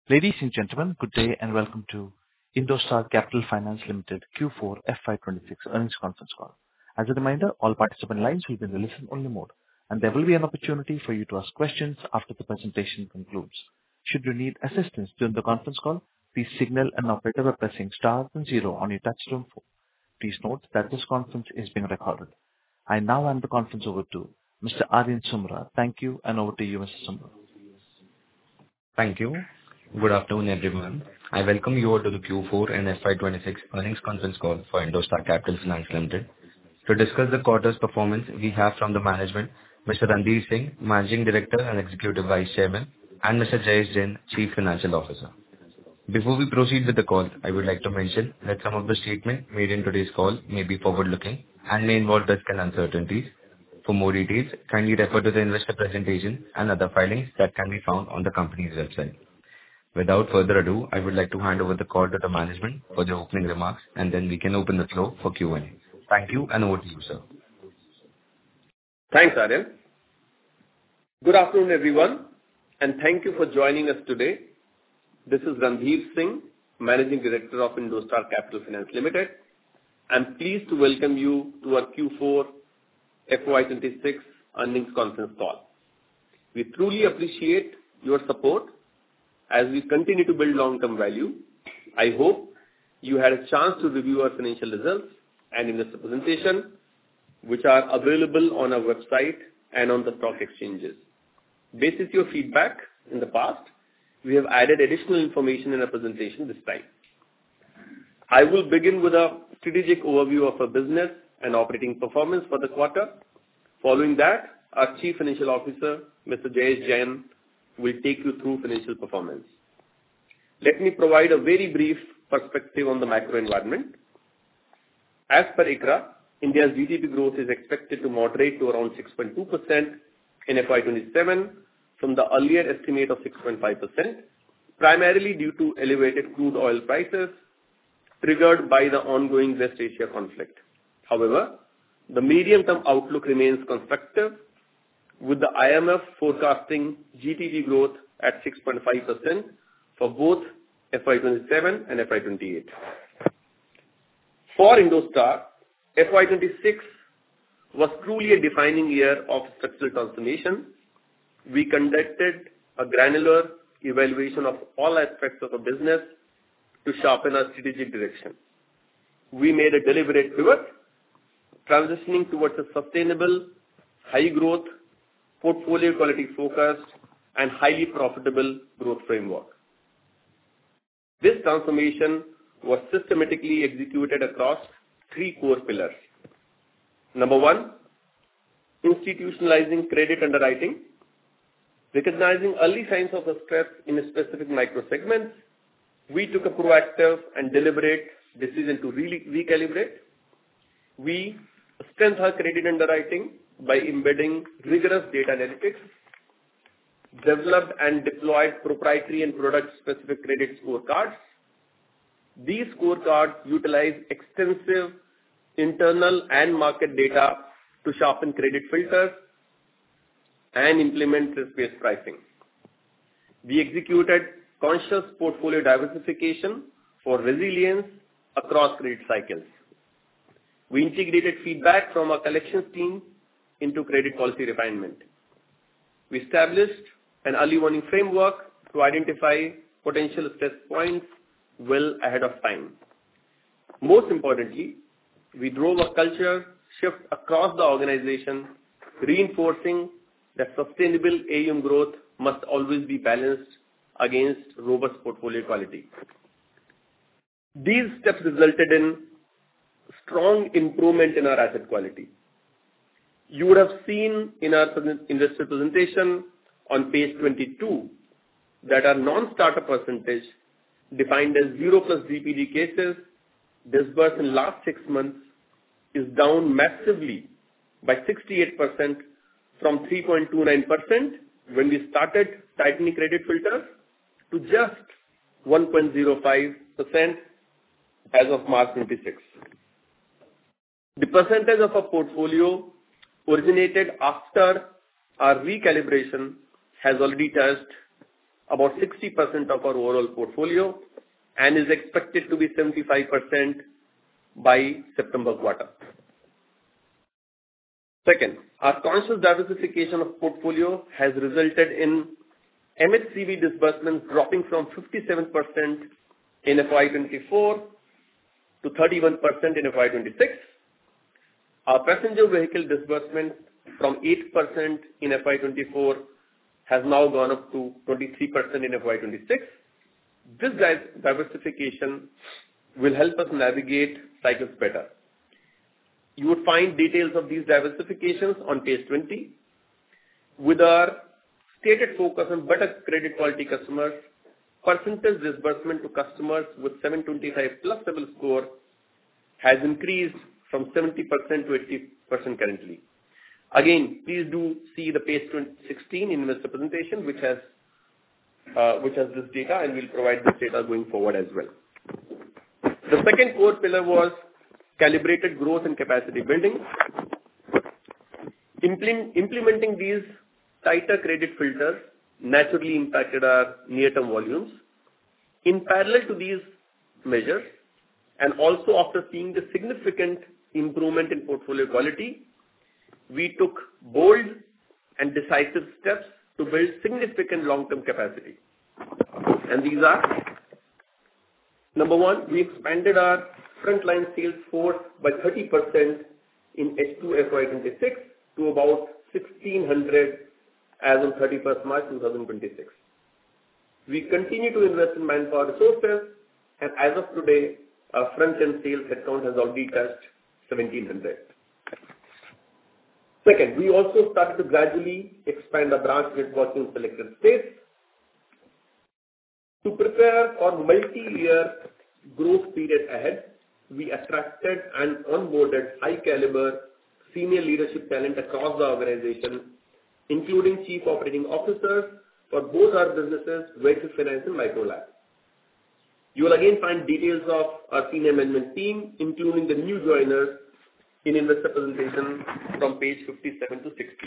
Ladies and gentlemen, good day and welcome to Indostar Capital Finance Limited Q4 FY26 earnings conference call. As a reminder, all participant lines will be in the listen-only mode, and there will be an opportunity for you to ask questions after the presentation concludes. Should you need assistance during the conference call, please signal an operator by pressing star and zero on your touchtone phone. Please note that this conference is being recorded. I now hand the conference over to Mr. Aryan Sumra. Thank you, and over to you, Mr. Sumra. Thank you. Good afternoon, everyone. I welcome you all to the Q4 and FY26 earnings conference call for Indostar Capital Finance Limited. To discuss the quarter's performance, we have from the management, Mr. Randhir Singh, Managing Director and Executive Vice Chairman, and Mr. Jayesh Jain, Chief Financial Officer. Before we proceed with the call, I would like to mention that some of the statements made in today's call may be forward-looking and may involve risk and uncertainties. For more details, kindly refer to the investor presentation and other filings that can be found on the company's website. Without further ado, I would like to hand over the call to the management for the opening remarks, and then we can open the floor for Q&A. Thank you, and over to you, sir. Thanks, Aryan. Good afternoon, everyone, and thank you for joining us today. This is Randhir Singh, Managing Director of Indostar Capital Finance Limited. I'm pleased to welcome you to our Q4 FY26 earnings conference call. We truly appreciate your support as we continue to build long-term value. I hope you had a chance to review our financial results and investor presentation, which are available on our website and on the stock exchanges. Based on your feedback in the past, we have added additional information in our presentation this time. I will begin with a strategic overview of our business and operating performance for the quarter. Following that, our Chief Financial Officer, Mr. Jayesh Jain, will take you through financial performance. Let me provide a very brief perspective on the macro environment. As per ICRA, India's GDP growth is expected to moderate to around 6.2% in FY27 from the earlier estimate of 6.5%, primarily due to elevated crude oil prices triggered by the ongoing West Asia conflict. However, the medium-term outlook remains constructive, with the IMF forecasting GDP growth at 6.5% for both FY27 and FY28. For Indostar, FY26 was truly a defining year of structural transformation. We conducted a granular evaluation of all aspects of the business to sharpen our strategic direction. We made a deliberate pivot, transitioning towards a sustainable, high-growth, portfolio quality focused, and highly profitable growth framework. This transformation was systematically executed across three core pillars. Number one, institutionalizing credit underwriting. Recognizing early signs of stress in specific micro segments, we took a proactive and deliberate decision to recalibrate. We strengthened our credit underwriting by embedding rigorous data analytics, developed and deployed proprietary and product-specific credit scorecards. These scorecards utilize extensive internal and market data to sharpen credit filters and implement risk-based pricing. We executed conscious portfolio diversification for resilience across credit cycles. We integrated feedback from our collections team into credit policy refinement. We established an early warning framework to identify potential stress points well ahead of time. Most importantly, we drove a culture shift across the organization, reinforcing that sustainable AUM growth must always be balanced against robust portfolio quality. These steps resulted in strong improvement in our asset quality. You would have seen in our investor presentation on page 22 that our non-starter percentage, defined as 0 plus DPD cases disbursed in last 6 months, is down massively by 68% from 3.29% when we started tightening credit filters to just 1.05% as of March 26. The percentage of our portfolio originated after our recalibration has already touched about 60% of our overall portfolio and is expected to be 75% by September quarter. Second, our conscious diversification of portfolio has resulted in MHCV disbursements dropping from 57% in FY24 to 31% in FY26. Our passenger vehicle disbursement from 8% in FY24 has now gone up to 23% in FY26. This diversification will help us navigate cycles better. You would find details of these diversifications on page 20. With our stated focus on better credit quality customers, percentage disbursement to customers with 725 plus CIBIL score has increased from 70% to 80% currently. Again, please do see the page 16 investor presentation, which has this data, and we'll provide this data going forward as well. The second core pillar was calibrated growth and capacity building. Implementing these tighter credit filters naturally impacted our near-term volumes. In parallel to these measures, and also after seeing the significant improvement in portfolio quality, we took bold and decisive steps to build significant long-term capacity. And these are, number one, we expanded our frontline sales force by 30% in H2 FY26 to about 1,600 as on 31st March 2026. We continue to invest in manpower resources, and as of today, our front-end sales headcount has already touched 1,700. Second, we also started to gradually expand our branch network in selected states. To prepare for multi-year growth period ahead, we attracted and onboarded high-caliber senior leadership talent across the organization, including chief operating officers for both our businesses, Vehicle Finance and Micro LAP. You will again find details of our senior management team, including the new joiners, in investor presentation from page 57 to 60.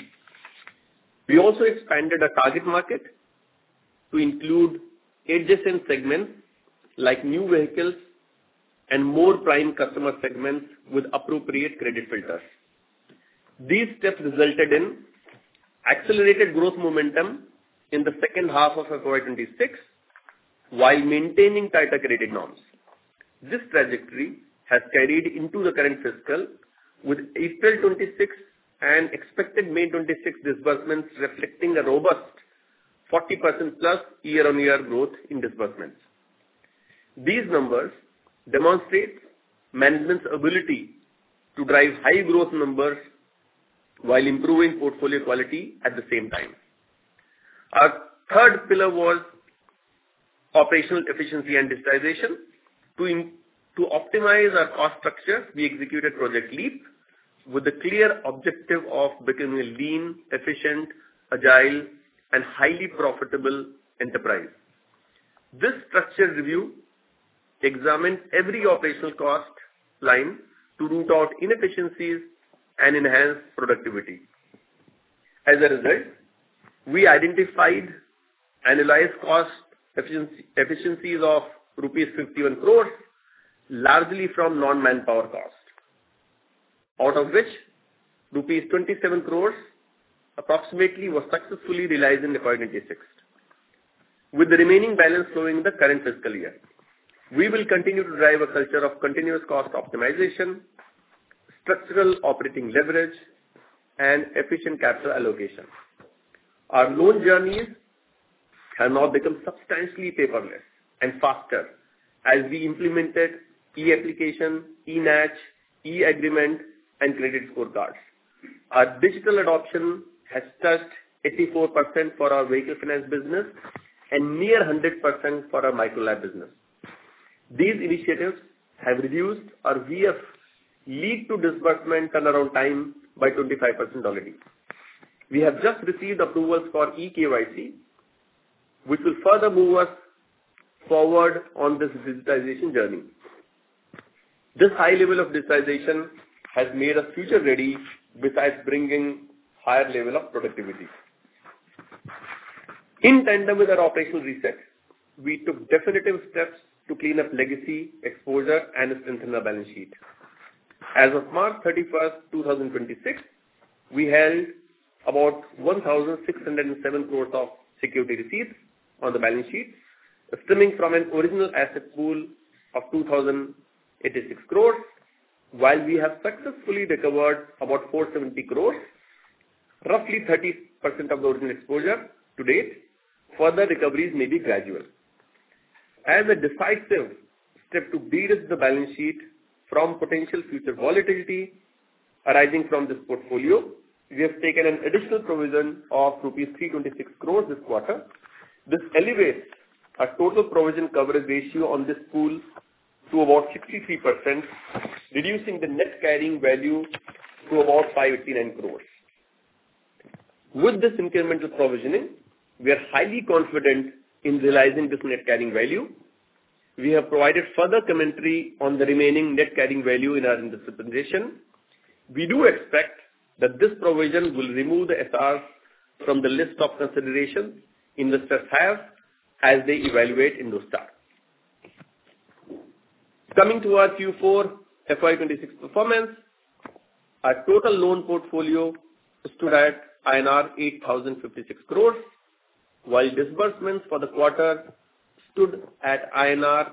We also expanded our target market to include adjacent segments like new vehicles and more prime customer segments with appropriate credit filters. These steps resulted in accelerated growth momentum in the second half of FY26 while maintaining tighter credit norms. This trajectory has carried into the current fiscal, with April 26 and expected May 26 disbursements reflecting a robust 40% plus year-on-year growth in disbursements. These numbers demonstrate management's ability to drive high growth numbers while improving portfolio quality at the same time. Our third pillar was operational efficiency and digitization. To optimize our cost structure, we executed Project LEAP with the clear objective of becoming a lean, efficient, agile, and highly profitable enterprise. This structured review examined every operational cost line to root out inefficiencies and enhance productivity. As a result, we identified annualized cost efficiencies of rupees 51 crores, largely from non-manpower cost, out of which rupees 27 crores approximately was successfully realized in FY26, with the remaining balance flowing in the current fiscal year. We will continue to drive a culture of continuous cost optimization, structural operating leverage, and efficient capital allocation. Our loan journeys have now become substantially paperless and faster as we implemented e-application, e-NACH, e-agreement, and credit scorecards. Our digital adoption has touched 84% for our vehicle finance business and near 100% for our Micro LAP business. These initiatives have reduced our VF lead to disbursement turnaround time by 25% already. We have just received approvals for eKYC, which will further move us forward on this digitization journey. This high level of digitization has made us future ready besides bringing higher level of productivity. In tandem with our operational reset, we took definitive steps to clean up legacy exposure and strengthen our balance sheet. As of March 31st, 2026, we held about 1,607 crores of security receipts on the balance sheet, stemming from an original asset pool of 2,086 crores, while we have successfully recovered about 470 crores, roughly 30% of the original exposure to date. Further recoveries may be gradual. As a decisive step to de-risk the balance sheet from potential future volatility arising from this portfolio, we have taken an additional provision of rupees 326 crores this quarter. This elevates our total provision coverage ratio on this pool to about 63%, reducing the net carrying value to about 589 crores. With this incremental provisioning, we are highly confident in realizing this net carrying value. We have provided further commentary on the remaining net carrying value in our investor presentation. We do expect that this provision will remove the SRs from the list of considerations investors have as they evaluate Indostar. Coming to our Q4 FY26 performance, our total loan portfolio stood at INR 8,056 crores, while disbursements for the quarter stood at INR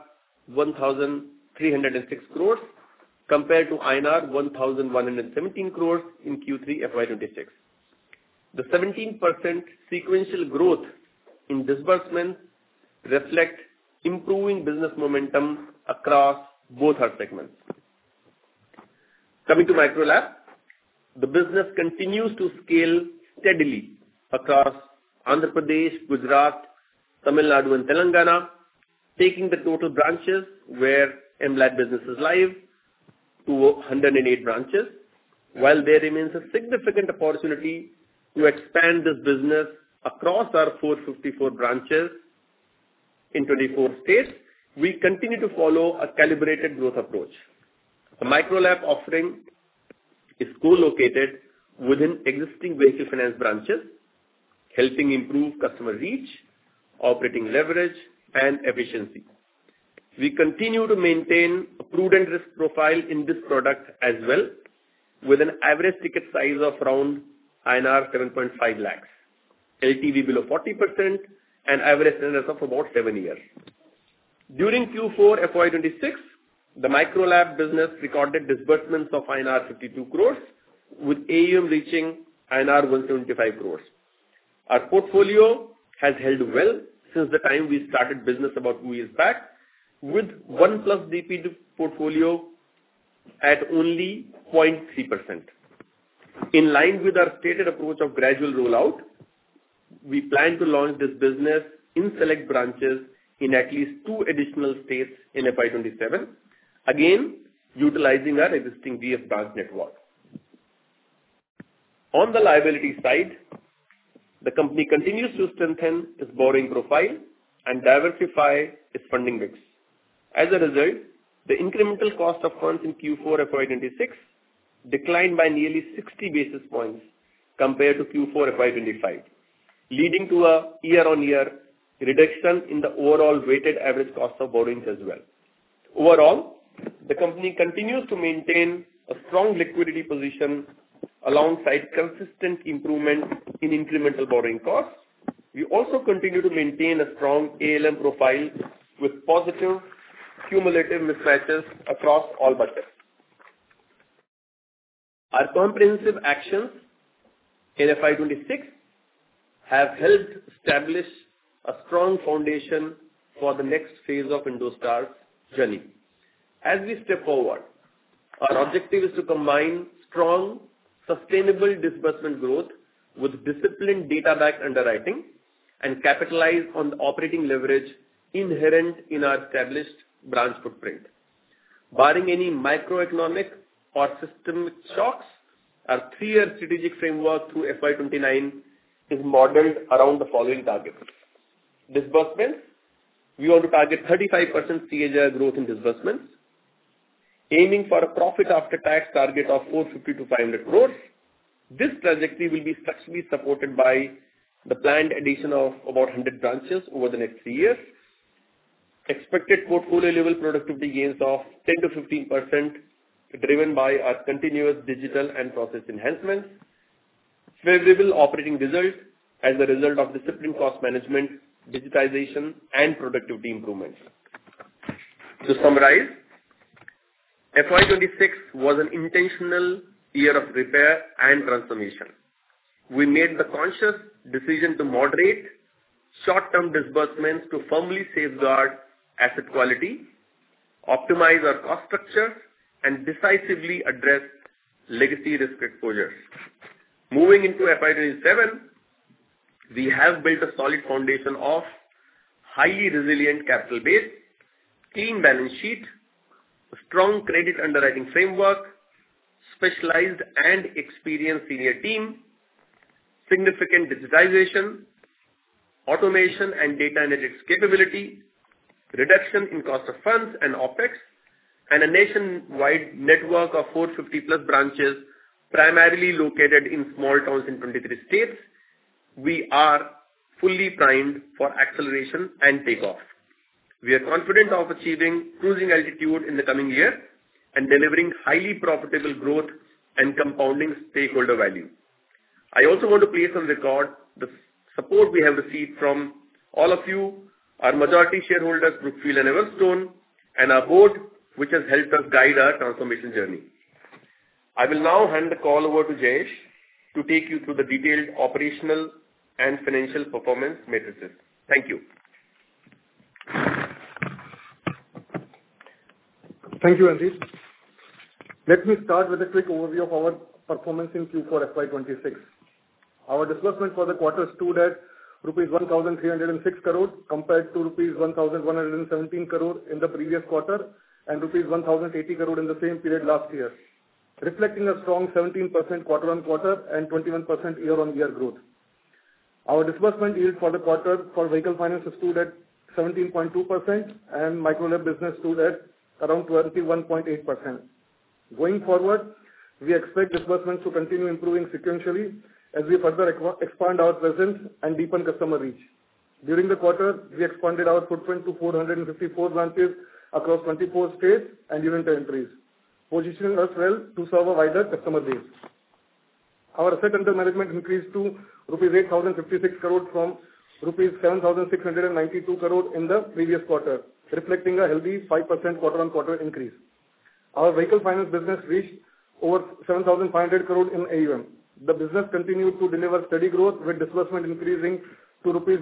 1,306 crores compared to INR 1,117 crores in Q3 FY26. The 17% sequential growth in disbursements reflect improving business momentum across both our segments. Coming to MicroLab, the business continues to scale steadily across Andhra Pradesh, Gujarat, Tamil Nadu and Telangana, taking the total branches where MLab business is live to 108 branches, while there remains a significant opportunity to expand this business across our 454 branches in 24 states. We continue to follow a calibrated growth approach. The MicroLab offering is co-located within existing vehicle finance branches, helping improve customer reach, operating leverage, and efficiency. We continue to maintain a prudent risk profile in this product as well, with an average ticket size of around INR 7.5 lakhs, LTV below 40%, and average tenure of about 7 years. During Q4 FY26, the MicroLab business recorded disbursements of INR 52 crores, with AUM reaching INR 175 crores. Our portfolio has held well since the time we started business about 2 years back, with 1+ DPD portfolio at only 0.3%. In line with our stated approach of gradual rollout, we plan to launch this business in select branches in at least 2 additional states in FY27, again utilizing our existing VF branch network. On the liability side, the company continues to strengthen its borrowing profile and diversify its funding mix. As a result, the incremental cost of funds in Q4 FY26 declined by nearly 60 basis points compared to Q4 FY25, leading to a year-on-year reduction in the overall weighted average cost of borrowings as well. Overall, the company continues to maintain a strong liquidity position alongside consistent improvement in incremental borrowing costs. We also continue to maintain a strong ALM profile with positive cumulative mismatches across all buckets. Our comprehensive actions in FY26 have helped establish a strong foundation for the next phase of Indostar's journey. As we step forward, our objective is to combine strong, sustainable disbursement growth with disciplined data-backed underwriting and capitalize on the operating leverage inherent in our established branch footprint. Barring any microeconomic or systemic shocks, our 3-year strategic framework through FY29 is modeled around the following targets. Disbursements, we want to target 35% CAGR growth in disbursements, aiming for a profit after tax target of 450 to 500 crores. This trajectory will be structurally supported by the planned addition of about 100 branches over the next 3 years, expected portfolio level productivity gains of 10 to 15% driven by our continuous digital and process enhancements, favorable operating results as a result of disciplined cost management, digitization, and productivity improvements. To summarize, FY26 was an intentional year of repair and transformation. We made the conscious decision to moderate short-term disbursements to firmly safeguard asset quality, optimize our cost structure, and decisively address legacy risk exposures. Moving into FY27, we have built a solid foundation of highly resilient capital base, clean balance sheet, a strong credit underwriting framework, specialized and experienced senior team, significant digitization, automation and data analytics capability, reduction in cost of funds and OPEX, and a nationwide network of 450 plus branches primarily located in small towns in 23 states. We are fully primed for acceleration and takeoff. We are confident of achieving cruising altitude in the coming year and delivering highly profitable growth and compounding stakeholder value. I also want to place on record the support we have received from all of you, our majority shareholders, Brookfield and Everstone, and our board, which has helped us guide our transformation journey. I will now hand the call over to Jayesh to take you through the detailed operational and financial performance matrices. Thank you. Thank you, Ranjit. Let me start with a quick overview of our performance in Q4 FY26. Our disbursement for the quarter stood at rupees 1,306 crore compared to rupees 1,117 crore in the previous quarter and rupees 1,080 crore in the same period last year, reflecting a strong 17% quarter-on-quarter and 21% year-on-year growth. Our disbursement yield for the quarter for vehicle finance stood at 17.2% and micro-LAP business stood at around 21.8%. Going forward, we expect disbursements to continue improving sequentially as we further expand our presence and deepen customer reach. During the quarter, we expanded our footprint to 454 branches across 24 states and union territories, positioning us well to serve a wider customer base. Our asset under management increased to rupees 8,056 crore from rupees 7,692 crore in the previous quarter, reflecting a healthy 5% quarter-on-quarter increase. Our vehicle finance business reached over 7,500 crore in AUM. The business continued to deliver steady growth with disbursement increasing to rupees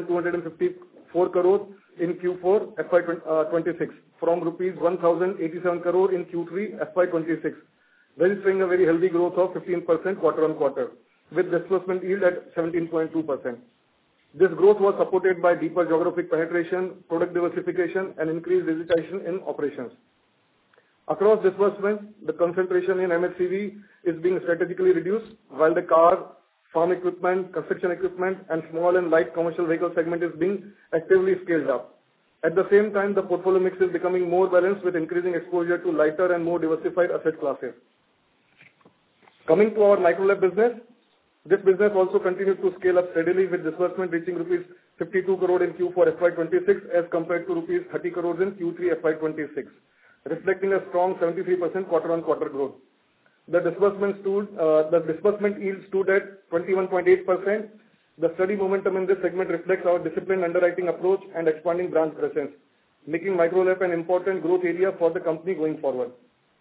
1,254 crore in Q4 FY26 from rupees 1,087 crore in Q3 FY26, registering a very healthy growth of 15% quarter-on-quarter with disbursement yield at 17.2%. This growth was supported by deeper geographic penetration, product diversification, and increased digitization in operations. Across disbursements, the concentration in MHCV is being strategically reduced, while the car, farm equipment, construction equipment, and small and light commercial vehicle segment is being actively scaled up. At the same time, the portfolio mix is becoming more balanced with increasing exposure to lighter and more diversified asset classes. Coming to our micro-LAP business, this business also continued to scale up steadily with disbursement reaching rupees 52 crore in Q4 FY26 as compared to rupees 30 crore in Q3 FY26, reflecting a strong 73% quarter-on-quarter growth. The disbursement yield stood at 21.8%. The steady momentum in this segment reflects our disciplined underwriting approach and expanding branch presence, making micro-LAP an important growth area for the company going forward.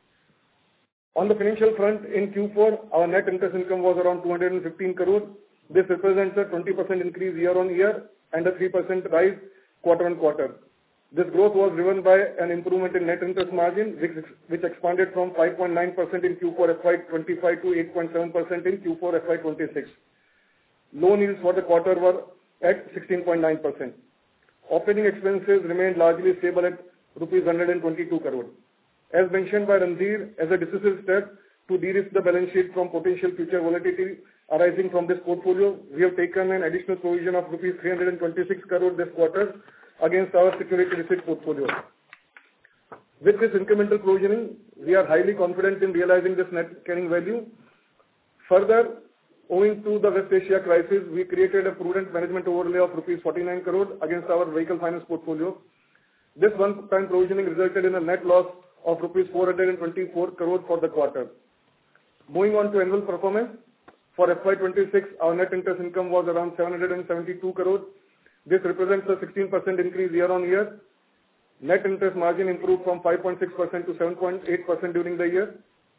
On the financial front, in Q4, our net interest income was around 215 crore. This represents a 20% increase year-on-year and a 3% rise quarter-on-quarter. This growth was driven by an improvement in net interest margin, which expanded from 5.9% in Q4 FY25 to 8.7% in Q4 FY26. Loan yields for the quarter were at 16.9%. Operating expenses remained largely stable at rupees 122 crore. As mentioned by Ranjit, as a decisive step to de-risk the balance sheet from potential future volatility arising from this portfolio, we have taken an additional provision of rupees 326 crore this quarter against our security receipt portfolio. With this incremental provisioning, we are highly confident in realizing this net carrying value. Further, Owing to the West Asia crisis, we created a prudent management overlay of rupees 49 crore against our vehicle finance portfolio. This one-time provisioning resulted in a net loss of rupees 424 crore for the quarter. Moving on to annual performance. For FY26, our net interest income was around 772 crore. This represents a 16% increase year-on-year. Net interest margin improved from 5.6% to 7.8% during the year.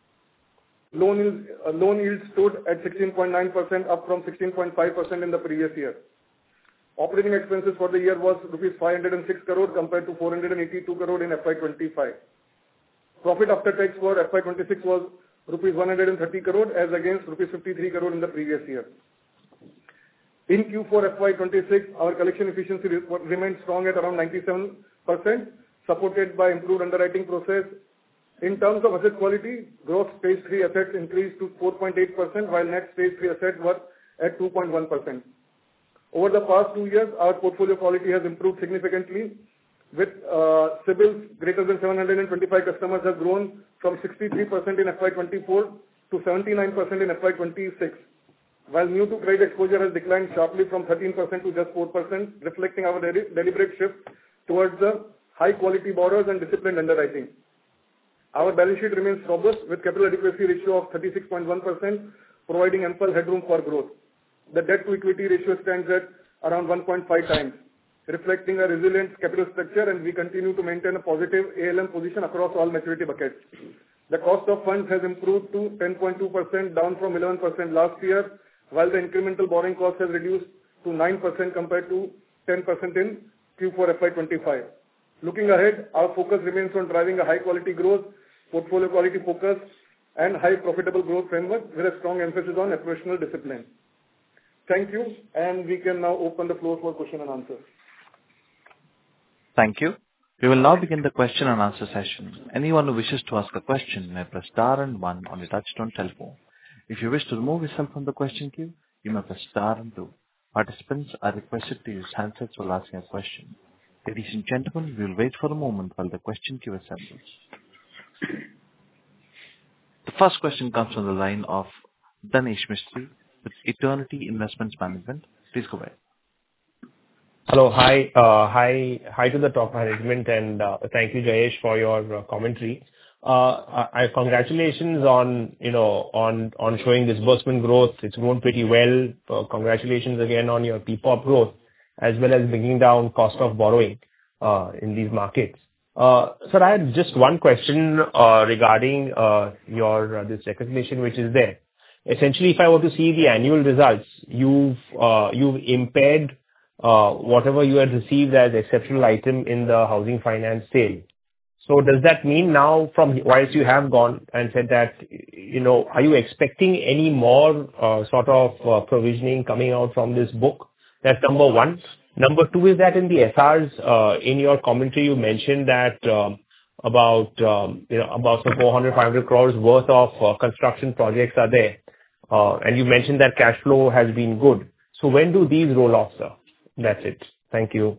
Loan yield stood at 16.9%, up from 16.5% in the previous year. Operating expenses for the year was rupees 506 crore compared to 482 crore in FY25. Profit after tax for FY26 was rupees 130 crore as against rupees 53 crore in the previous year. In Q4 FY26, our collection efficiency remained strong at around 97%, supported by improved underwriting process. In terms of asset quality, gross stage 3 assets increased to 4.8%, while net stage 3 assets were at 2.1%. Over the past 2 years, our portfolio quality has improved significantly, with CIBILs greater than 725 customers have grown from 63% in FY24 to 79% in FY26, while new to credit exposure has declined sharply from 13% to just 4%, reflecting our deliberate shift towards the high-quality borrowers and disciplined underwriting. Our balance sheet remains robust, with capital adequacy ratio of 36.1%, providing ample headroom for growth. The debt-to-equity ratio stands at around 1.5 times, reflecting a resilient capital structure, and we continue to maintain a positive ALM position across all maturity buckets. The cost of funds has improved to 10.2%, down from 11% last year, while the incremental borrowing cost has reduced to 9% compared to 10% in Q4 FY25. Looking ahead, our focus remains on driving a high-quality growth, portfolio quality focus, and high profitable growth framework with a strong emphasis on operational discipline. Thank you, and we can now open the floor for question and answer. Thank you. We will now begin the question and answer session. Anyone who wishes to ask a question may press star and 1 on your touchtone telephone. If you wish to remove yourself from the question queue, you may press star and 2. Participants are requested to use handsets while asking a question. Ladies and gentlemen, we will wait for a moment while the question queue assembles. The first question comes from the line of Danesh Mistry with Eternity Investments Management. Please go ahead. Hello. Hi to the top management, and thank you, Jayesh, for your commentary. Congratulations on showing disbursement growth. It's grown pretty well. Congratulations again on your PPOP growth, as well as bringing down cost of borrowing in these markets. Sir, I had just one question regarding this recognition which is there. Essentially, if I were to see the annual results, you've impaired whatever you had received as exceptional item in the housing finance sale. So does that mean now, from whilst you have gone and said that, are you expecting any more sort of provisioning coming out from this book? That's number one. Number two is that in the SRs, in your commentary, you mentioned that about some 400-500 crores worth of construction projects are there. And you mentioned that cash flow has been good. So when do these roll off, sir? That's it. Thank you.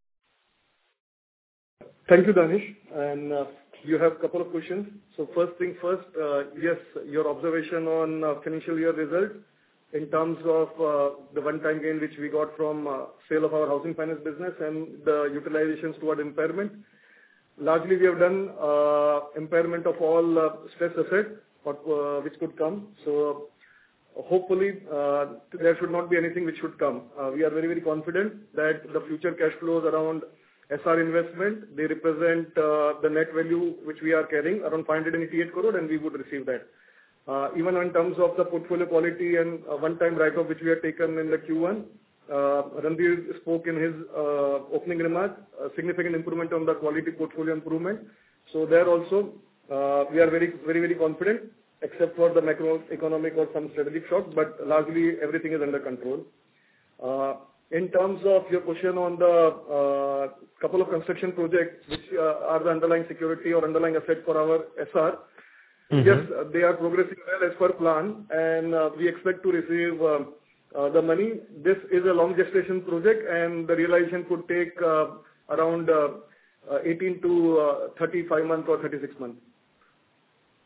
Thank you, Danish. And you have a couple of questions. So first thing first, yes, your observation on financial year result in terms of the one-time gain which we got from sale of our housing finance business and the utilizations toward impairment. Largely, we have done impairment of all stress assets which could come. So hopefully, there should not be anything which should come. We are very, very confident that the future cash flows around SR investment, they represent the net value which we are carrying, around 588 crore, and we would receive that. Even in terms of the portfolio quality and one-time write-off which we have taken in the Q1, Ranbir spoke in his opening remarks, a significant improvement on the quality portfolio improvement. So there also, we are very, very, very confident, except for the macroeconomic or some strategic shock, but largely everything is under control. In terms of your question on the couple of construction projects which are the underlying security or underlying asset for our SR, yes, they are progressing well as per plan, and we expect to receive the money. This is a long gestation project, and the realization could take around 18 to 35 months or 36 months.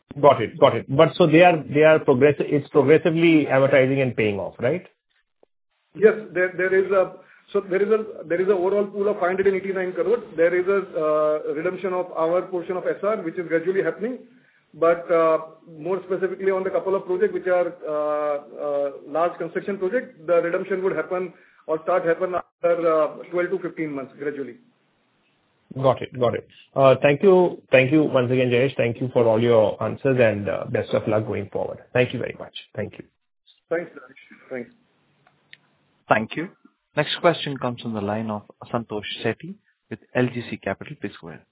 Got it. But so it's progressively amortizing and paying off, right? Yes, there is a overall pool of 589 crore. There is a redemption of our portion of SR, which is gradually happening. But more specifically on the couple of projects which are large construction projects, the redemption would happen or happen after 12 to 15 months gradually. Got it. Thank you once again, Jayesh. Thank you for all your answers and best of luck going forward. Thank you very much. Thank you. Thanks, Danish. Thanks. Thank you. Next question comes from the line of Santosh Shetty with LGC Capital. Please go ahead.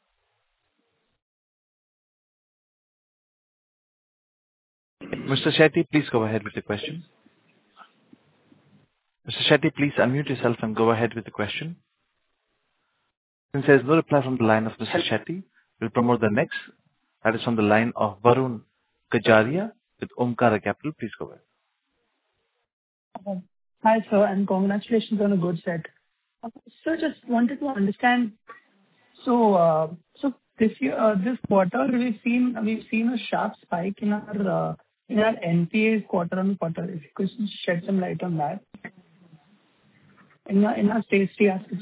Mr. Shetty, please go ahead with the question. Mr. Shetty, please unmute yourself and go ahead with the question. Since there is no reply from the line of Mr. Shetty, we'll promote the next. That is from the line of Varun Kajaria with Omkara Capital. Please go ahead. Hi, sir, and congratulations on a good set. Sir, just wanted to understand. So this year, this quarter, we've seen a sharp spike in our NPAs quarter-on-quarter. If you could shed some light on that. In our stage 3 assets.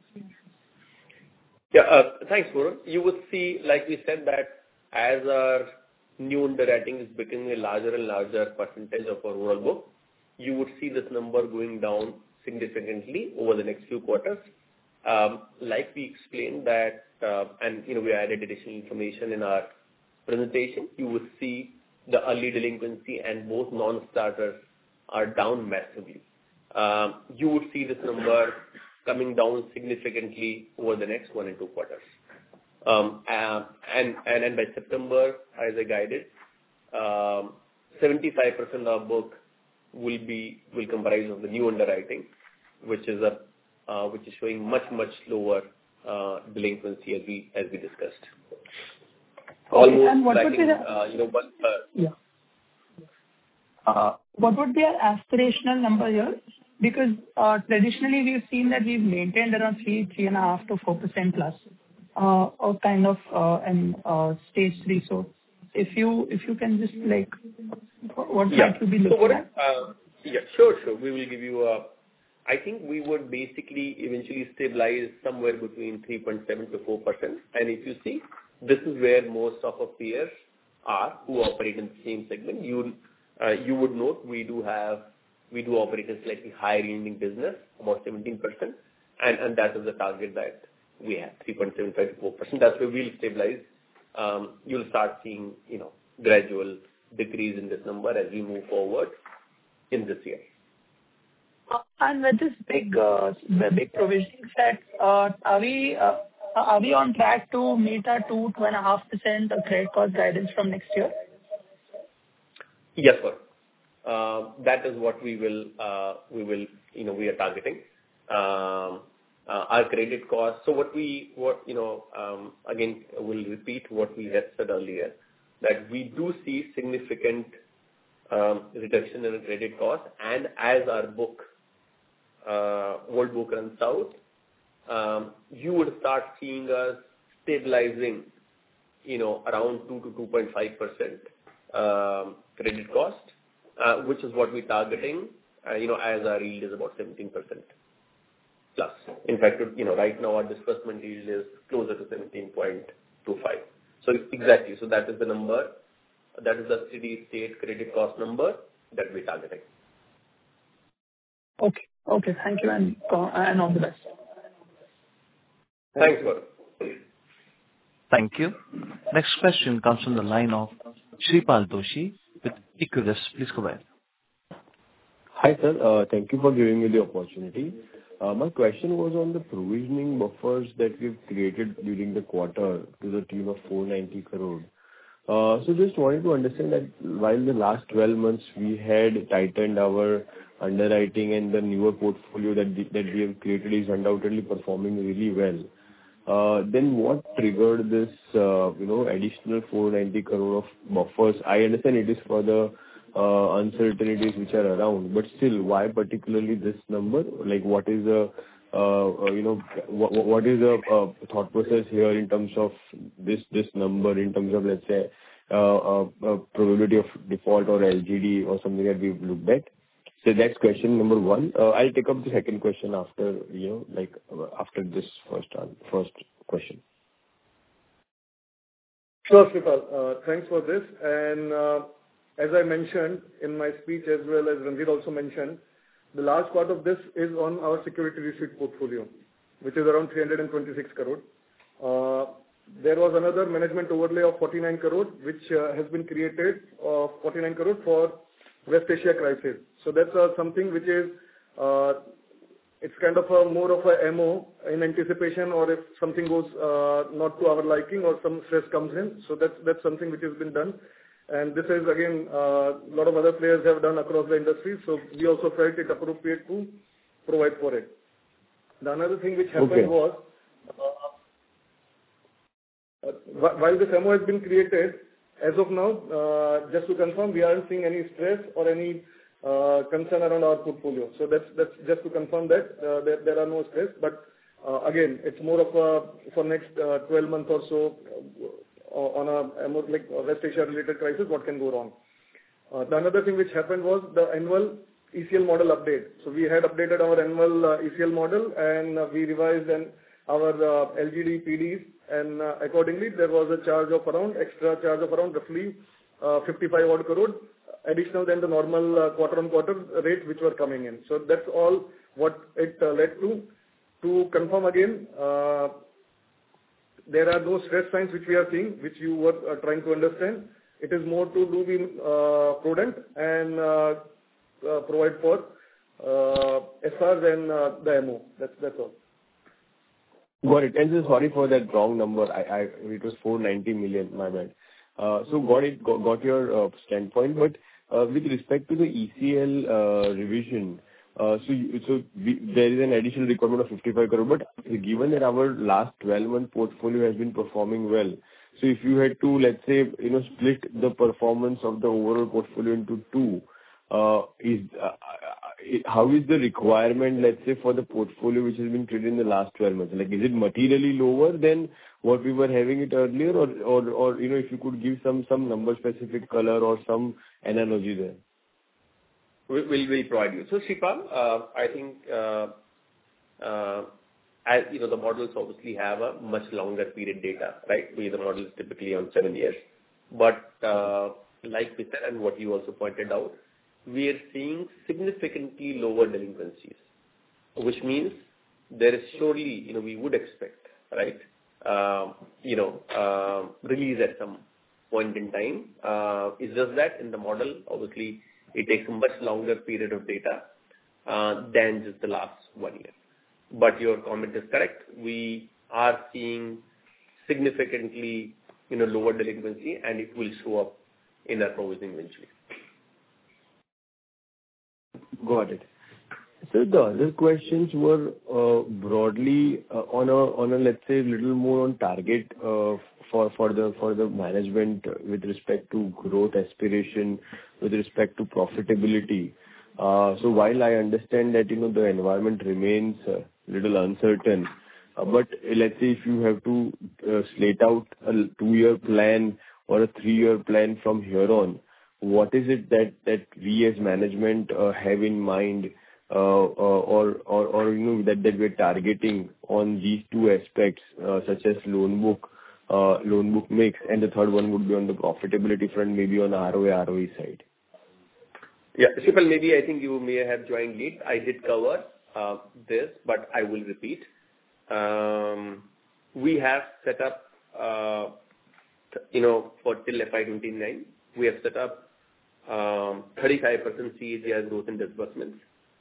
Yeah, thanks, Varun. You would see, like we said, that as our new underwriting is becoming a larger and larger percentage of our overall book, you would see this number going down significantly over the next few quarters. Like we explained that, and we added additional information in our presentation, you would see the early delinquency and both non-starters are down massively. You would see this number coming down significantly over the next 1 and 2 quarters. And by September, as I guided, 75% of our book will comprise of the new underwriting, which is showing much lower delinquency as we discussed. Okay, and what would be what would be our aspirational number here? Because traditionally we've seen that we've maintained around 3.5% to 4% plus, or kind of stage 3. So if you can just what might you be looking at? Yeah, sure. We will give you I think we would basically eventually stabilize somewhere between 3.7 to 4%. And if you see, this is where most of our peers are who operate in the same segment. You would note we do operate in slightly higher yielding business, about 17%, and that is the target that we have, 3.75 to 4%. That's where we'll stabilize. You'll start seeing gradual decrease in this number as we move forward in this year. And with this big provisioning set, are we on track to meet our 2.5% credit cost guidance from next year? Yes, sir. That is what we are targeting. Our credit cost. So again, we'll repeat what we had said earlier, that we do see significant reduction in the credit cost, and as our old book runs out, you would start seeing us stabilizing, around 2 to 2.5% credit cost, which is what we're targeting, as our yield is about 17% plus. In fact, right now our disbursement yield is closer to 17.25. So exactly, so that is the number. That is the steady state credit cost number that we're targeting. Okay. Thank you, and all the best. Thanks, Gaurav. Thank you. Next question comes from the line of Shripal Doshi with Equirus. Please go ahead. Hi, sir. Thank you for giving me the opportunity. My question was on the provisioning buffers that we've created during the quarter to the tune of 490 crore. So just wanted to understand that while the last 12 months we had tightened our underwriting and the newer portfolio that we have created is undoubtedly performing really well. Then what triggered this, additional 490 crore of buffers? I understand it is for the uncertainties which are around, but still, why particularly this number? Like, what is the what is the thought process here in terms of this number, in terms of, let's say, probability of default or LGD or something that we've looked at? So that's question number one. I'll take up the second question after, after this first question. Sure, Sripal. Thanks for this. And as I mentioned in my speech, as well as Ranjit also mentioned, the large part of this is on our security receipt portfolio, which is around 326 crore. There was another management overlay of 49 crore, which has been created of 49 crore for West Asia crisis. So that's something which is, it's kind of more of a MO in anticipation, or if something goes not to our liking or some stress comes in. So that's something which has been done. And this is again, a lot of other players have done across the industry. So we also felt it appropriate to provide for it. The another thing which happened was, while this MO has been created, as of now, just to confirm, we aren't seeing any stress or any concern around our portfolio. So that's just to confirm that there are no stress. But again, it's more of a for next 12 months or so on a MO like West Asia related crisis, what can go wrong. The another thing which happened was the annual ECL model update. So we had updated our annual ECL model, and we revised our LGD PDs, and accordingly there was a extra charge of around roughly 55 odd crore additional than the normal quarter-on-quarter rates which were coming in. So that's all what it led to. To confirm again, there are no stress signs which we are seeing, which you were trying to understand. It is more to do being prudent and provide for SR than the MO. That's all. Got it. And sorry for that wrong number. It was 490 million, my bad. So got your standpoint. But with respect to the ECL revision, there is an additional requirement of 55 crore. But given that our last 12-month portfolio has been performing well, so if you had to, let's say, split the performance of the overall portfolio into two, how is the requirement, let's say, for the portfolio which has been created in the last 12 months? Like, is it materially lower than what we were having it earlier, or if you could give some number specific color or some analogy there? We'll provide you. So Sripal, I think as the models obviously have a much longer period data, right? The model is typically on 7 years. But like we said, and what you also pointed out, we are seeing significantly lower delinquencies, which means there is surely, we would expect, right, release at some point in time. It's just that in the model, obviously, it takes a much longer period of data than just the last 1 year. But your comment is correct. We are seeing significantly, lower delinquency, and it will show up in our provisioning eventually. Got it. So the other questions were broadly on a let's say little more on target for the management with respect to growth aspiration, with respect to profitability. So while I understand that the environment remains a little uncertain, but let's say if you have to slate out a 2-year plan or a 3-year plan from here on, what is it that we as management have in mind, or that we're targeting on these two aspects, such as loan book mix, and the third one would be on the profitability front, maybe on ROE side? Yeah, Sripal, maybe I think you may have joined late. I did cover this, but I will repeat. We have set up, for till FY29, we have set up 35% CAGR growth in disbursements,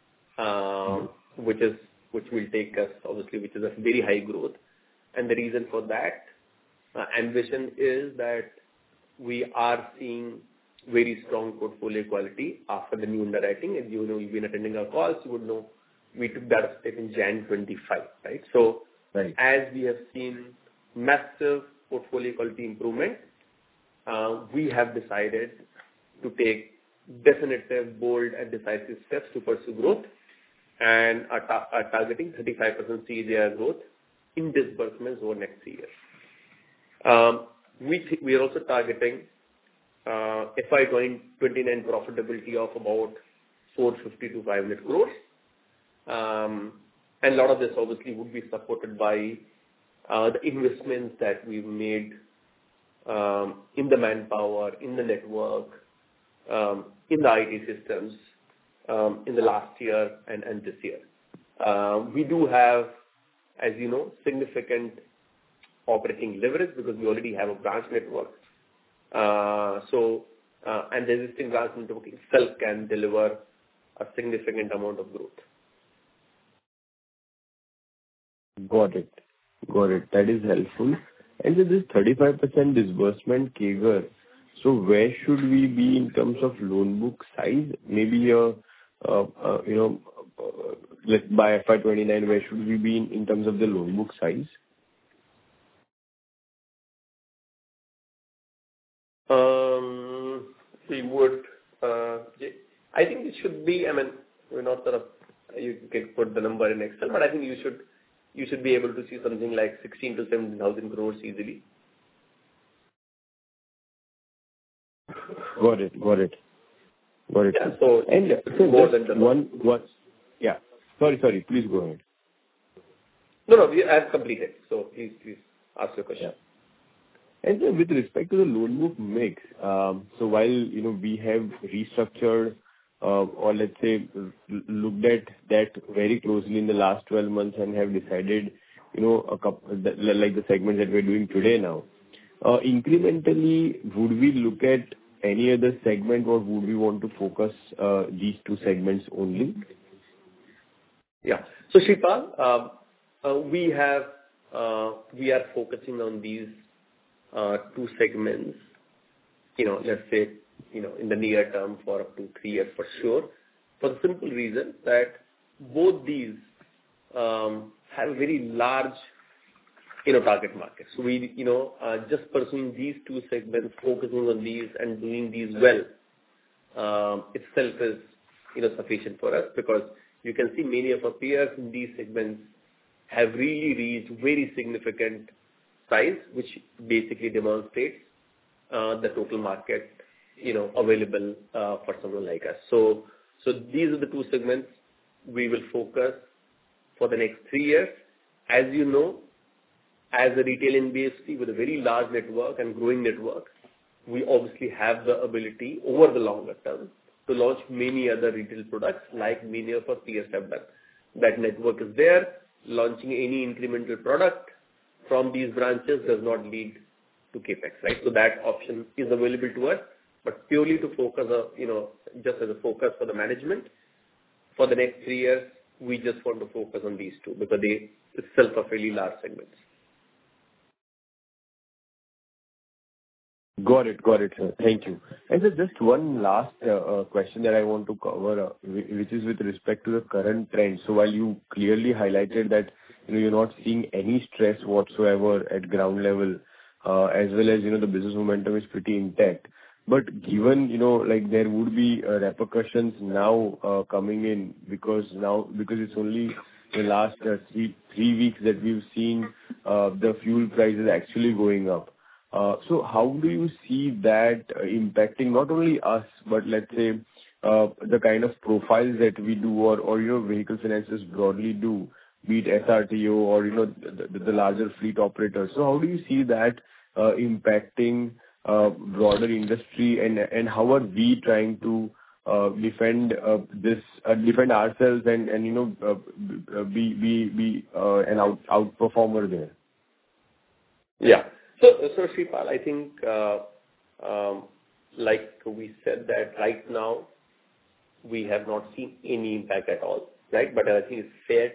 which will take us, obviously, which is a very high growth. And the reason for that ambition is that we are seeing very strong portfolio quality after the new underwriting. As you know, you've been attending our calls, you would know we took that step in Jan 25, right? So as we have seen massive portfolio quality improvement, we have decided to take definitive, bold, and decisive steps to pursue growth, and are targeting 35% CAGR growth in disbursements over next 3 years. We are also targeting FY 2029 profitability of about 450 to 500 crores. And a lot of this obviously would be supported by the investments that we've made in the manpower, in the network, in the IT systems in the last year and this year. We do have, as you know, significant operating leverage because we already have a branch network. And the existing branch network itself can deliver a significant amount of growth. Got it. That is helpful. And with this 35% disbursement CAGR, so where should we be in terms of loan book size? Maybe by FY 29, where should we be in terms of the loan book size? We would, I think it should be, we're not you can put the number in Excel, but I think you should be able to see something like 16 to 17,000 crores easily. Got it. Yeah, so and more than the yeah. Sorry. Please go ahead. No, we have completed. So please ask your question. Yeah. And with respect to the loan book mix, so while we have restructured or let's say looked at that very closely in the last 12 months and have decided a couple like the segments that we're doing today now, incrementally would we look at any other segment or would we want to focus these two segments only? Yeah. So Shreepal, we are focusing on these two segments, let's say, in the near term for up to 3 years for sure, for the simple reason that both these have very large, target markets. So we, just pursuing these two segments, focusing on these and doing these well, itself is, sufficient for us because you can see many of our peers in these segments have really reached very significant size, which basically demonstrates the total market, available for someone like us. So these are the two segments we will focus for the next 3 years. As you know, as a retail NBFC with a very large network and growing network, we obviously have the ability over the longer term to launch many other retail products like many of our peers have done. That network is there. Launching any incremental product from these branches does not lead to capex, right? So that option is available to us, but purely to focus, just as a focus for the management for the next 3 years, we just want to focus on these two because they itself are fairly large segments. Got it, sir. Thank you. And so just one last question that I want to cover, which is with respect to the current trend. So while you clearly highlighted that you're not seeing any stress whatsoever at ground level, as well as the business momentum is pretty intact. But given like there would be repercussions now coming in because it's only the last 3 weeks that we've seen the fuel prices actually going up. So how do you see that impacting not only us, but let's say the kind of profiles that we do or vehicle finances broadly do, be it SRTO or the larger fleet operators. So how do you see that impacting broader industry and how are we trying to defend ourselves and be an outperformer there? Yeah. So Shreepal, I think, like we said that right now, we have not seen any impact at all, right? But I think it's fair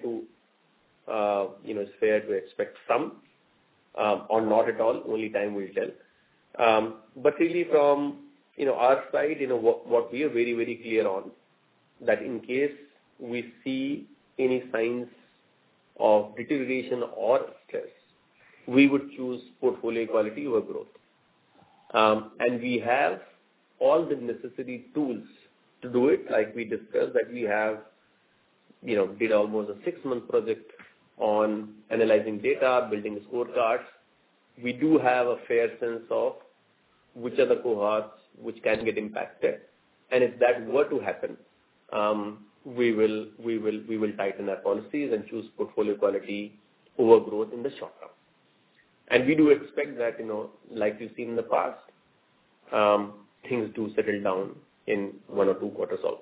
to expect some, or not at all, only time will tell. But really from, our side, what we are very, very clear on, that in case we see any signs of deterioration or stress, we would choose portfolio quality over growth. And we have all the necessary tools to do it, like we discussed, that we have, did almost a 6-month project on analyzing data, building scorecards. We do have a fair sense of which are the cohorts which can get impacted. And if that were to happen, we will tighten our policies and choose portfolio quality over growth in the short term. And we do expect that, like we've seen in the past, things do settle down in 1 or 2 quarters also.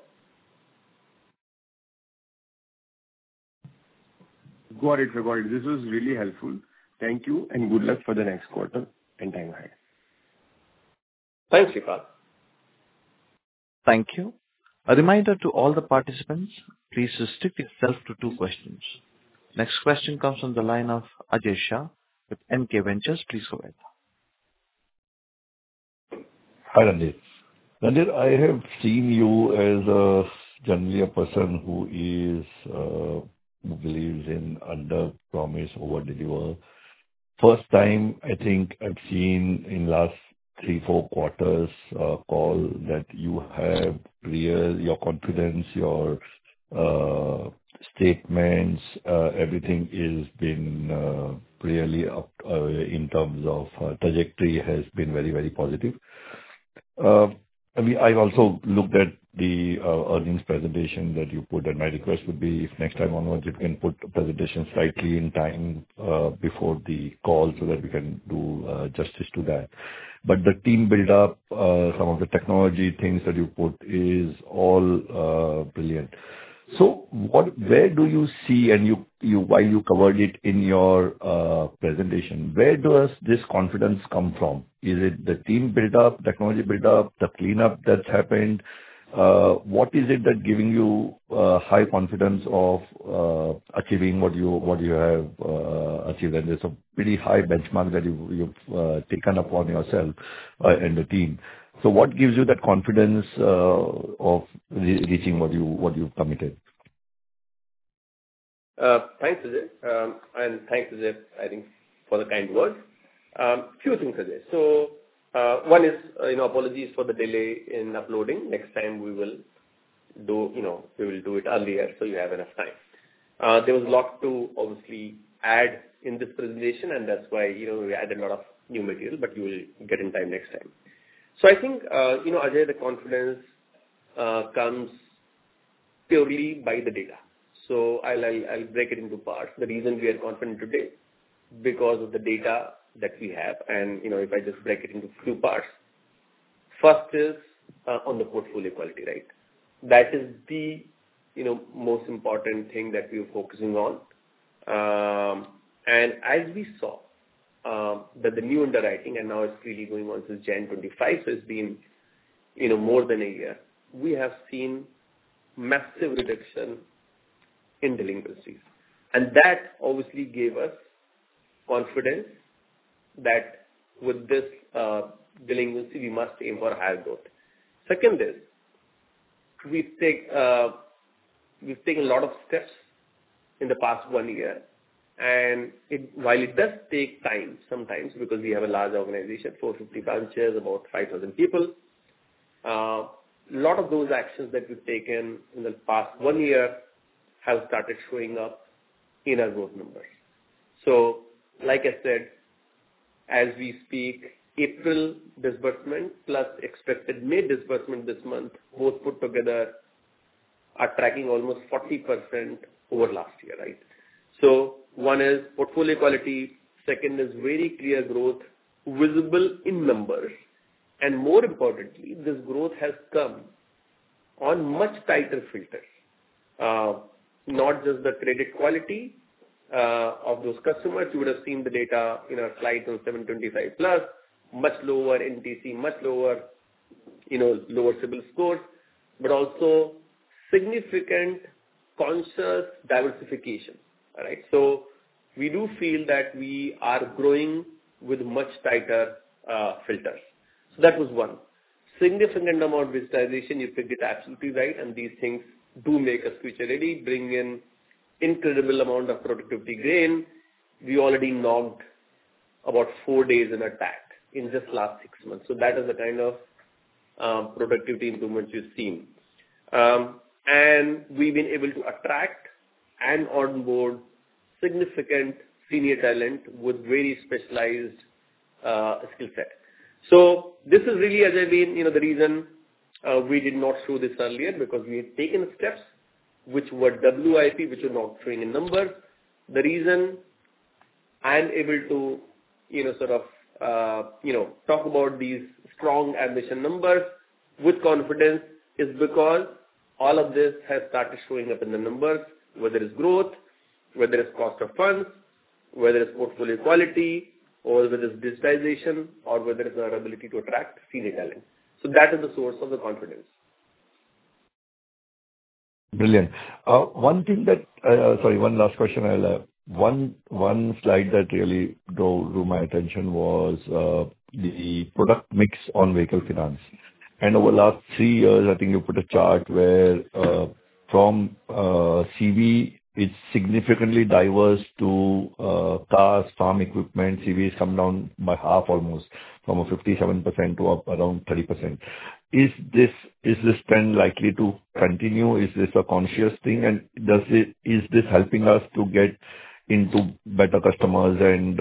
Got it. This was really helpful. Thank you, and good luck for the next quarter and time ahead. Thanks, Shripal. Thank you. A reminder to all the participants, please restrict yourself to 2 questions. Next question comes from the line of Ajay Shah with NK Ventures. Please go ahead. Hi, Ranjit. Ranjit, I have seen you as generally a person who believes in under promise, over deliver. First time I think I've seen in last 3-4 quarters call that you have your confidence, your statements, everything is been really up in terms of trajectory has been very, very positive. I also looked at the earnings presentation that you put, and my request would be if next time onwards you can put a presentation slightly in time before the call so that we can do justice to that. But the team build up, some of the technology things that you put is all brilliant. So where do you see, and while you covered it in your presentation, where does this confidence come from? Is it the team build up, technology build up, the cleanup that's happened? What is it that giving you high confidence of achieving what you have achieved? And there's a pretty high benchmark that you've taken upon yourself and the team. So what gives you that confidence of reaching what you've committed? Thanks, Ajay. And thanks, Ajay, I think, for the kind words. Few things, Ajay. So one is, apologies for the delay in uploading. Next time we will do it earlier so you have enough time. There was a lot to obviously add in this presentation, and that's why, we added a lot of new material, but you will get in time next time. So I think, Ajay, the confidence comes purely by the data. So I'll break it into parts. The reason we are confident today, because of the data that we have, and if I just break it into few parts. First is on the portfolio quality, right? That is the most important thing that we are focusing on. And as we saw that the new underwriting, and now it's really going on since Jan 25, so it's been more than a year. We have seen massive reduction in delinquencies, and that obviously gave us confidence that with this delinquency we must aim for higher growth. Second is we've taken a lot of steps in the past 1 year, and while it does take time sometimes because we have a large organization, 450 branches, about 5,000 people, a lot of those actions that we've taken in the past 1 year have started showing up in our growth numbers. So, like I said, as we speak, April disbursement plus expected May disbursement this month, both put together, are tracking almost 40% over last year, right? So, one is portfolio quality, second is very clear growth, visible in numbers, and more importantly, this growth has come on much tighter filters. Not just the credit quality of those customers. You would have seen the data in our slides on 725 plus, much lower NTC, much lower, lower CIBIL scores, but also significant conscious diversification. All right. So we do feel that we are growing with much tighter filters. So that was one. Significant amount of digitization, you picked it absolutely right, and these things do make us future ready, bring in incredible amount of productivity gain. We already knocked about 4 days in a TAT in just last 6 months. So that is the kind of productivity improvements you've seen. And we've been able to attract and onboard significant senior talent with very specialized skill set. So this is really, as I've been, the reason we did not show this earlier, because we had taken steps which were WIP, which are not showing in numbers. The reason I'm able to, talk about these strong ambition numbers with confidence is because all of this has started showing up in the numbers, whether it's growth, whether it's cost of funds, whether it's portfolio quality, or whether it's digitization, or whether it's our ability to attract senior talent. So that is the source of the confidence. Brilliant. One last question I'll have. One slide that really drew my attention was the product mix on vehicle finance. And over the last 3 years, I think you put a chart where from CV, it's significantly diverse to cars, farm equipment. CV has come down by half almost, from a 57% to up around 30%. Is this trend likely to continue? Is this a conscious thing? And is this helping us to get into better customers and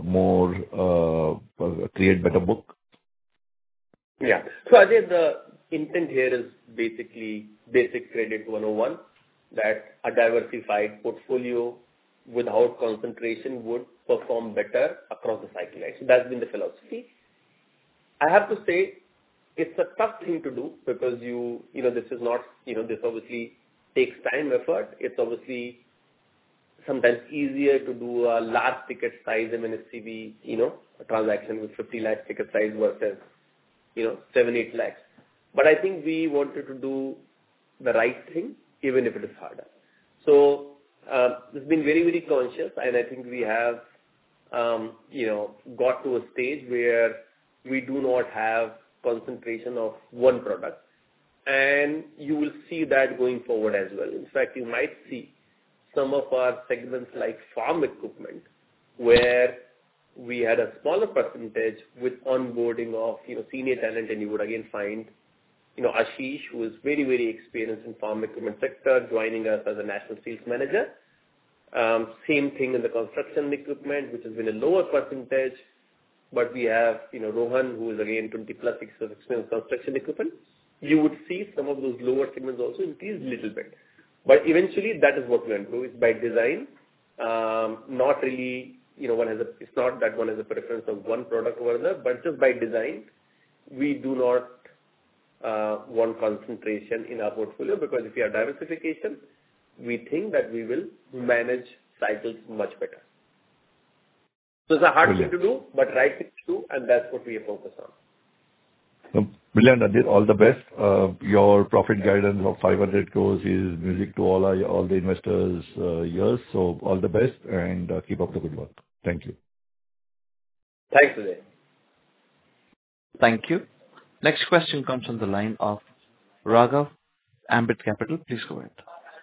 create better book? Yeah. So Ajay, the intent here is basically basic credit 101, that a diversified portfolio without concentration would perform better across the cycle. Right? So that's been the philosophy. I have to say, it's a tough thing to do because this is not, this obviously takes time, effort. It's obviously sometimes easier to do a large ticket size MNSCV, a transaction with 50 lakh ticket size versus, 7-8 lakhs. But I think we wanted to do the right thing, even if it is harder. So it's been very, very conscious, and I think we have, got to a stage where we do not have concentration of one product. And you will see that going forward as well. In fact, you might see some of our segments like farm equipment, where we had a smaller percentage with onboarding of, senior talent, and you would again find, Ashish, who is very, very experienced in farm equipment sector, joining us as a national sales manager. Same thing in the construction equipment, which has been a lower percentage, but we have, Rohan, who is again 20 plus years of experience in construction equipment. You would see some of those lower segments also increase a little bit. But eventually, that is what we want to do. It's by design, not really, it's not that one has a preference of one product over another, but just by design, we do not want concentration in our portfolio, because if we have diversification, we think that we will manage cycles much better. So it's a hard thing to do, but right thing to do, and that's what we are focused on. Brilliant, Ajit. All the best. Your profit guidance of 500 crores is music to all the investors' ears. So all the best, and keep up the good work. Thank you. Thanks, Ajay. Thank you. Next question comes from the line of Raghav, Ambit Capital. Please go ahead.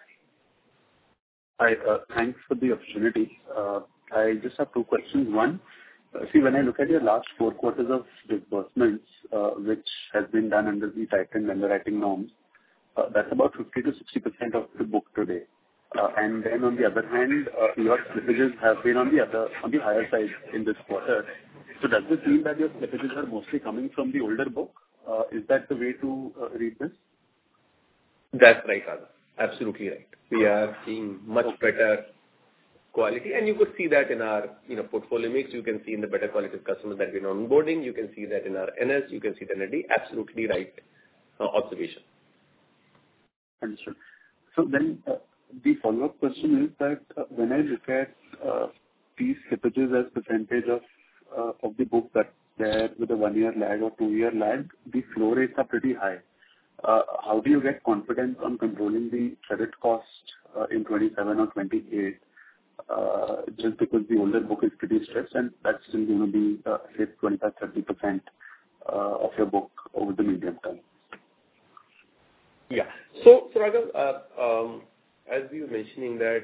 Hi, thanks for the opportunity. I just have two questions. One, see, when I look at your last 4 quarters of disbursements, which has been done under the tightened underwriting norms, that's about 50 to 60% of the book today. And then on the other hand, your slippages have been on the higher side in this quarter. So does this mean that your slippages are mostly coming from the older book? Is that the way to read this? That's right, Raghav. Absolutely right. We are seeing much better quality, and you could see that in our portfolio mix. You can see in the better quality of customers that we're onboarding. You can see that in our NS. You can see that in ND. Absolutely right observation. Understood. So then the follow-up question is that when I look at these slippages as percentage of the book that's there with a 1-year lag or 2-year lag, the flow rates are pretty high. How do you get confidence on controlling the credit cost in 27 or 28? Just because the older book is pretty stressed, and that's still going to be, say, 25-30% of your book over the medium term. Yeah. So Raghav, as we were mentioning that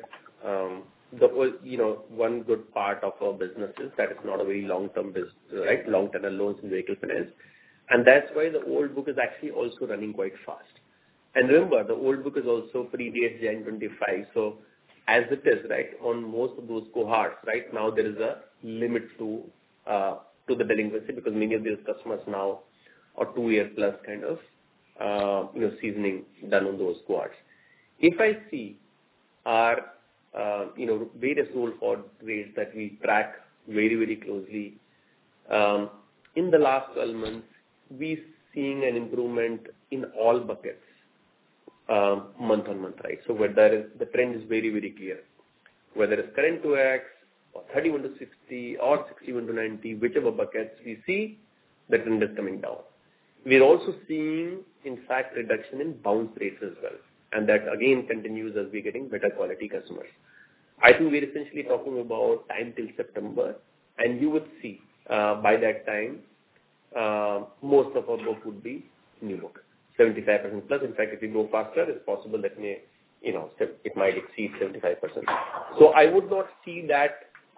one good part of our business is that it's not a very long-term business, right? Long-term loans in vehicle finance. And that's why the old book is actually also running quite fast. And remember, the old book is also predates Jan 25. So as it is, right, on most of those cohorts, right, now there is a limit to to the delinquency because many of these customers now are 2-year plus kind of seasoning done on those cohorts. If I see our various roll forward rates that we track very, very closely, in the last 12 months, we're seeing an improvement in all buckets month on month, right? So whether the trend is very, very clear, whether it's current to X or 31 to 60 or 61 to 90, whichever buckets we see, the trend is coming down. We're also seeing, in fact, reduction in bounce rates as well. And that again continues as we're getting better quality customers. I think we're essentially talking about time till September, and you would see by that time, most of our book would be new book, 75% plus. In fact, if we go faster, it's possible that it might exceed 75%. So I would not see that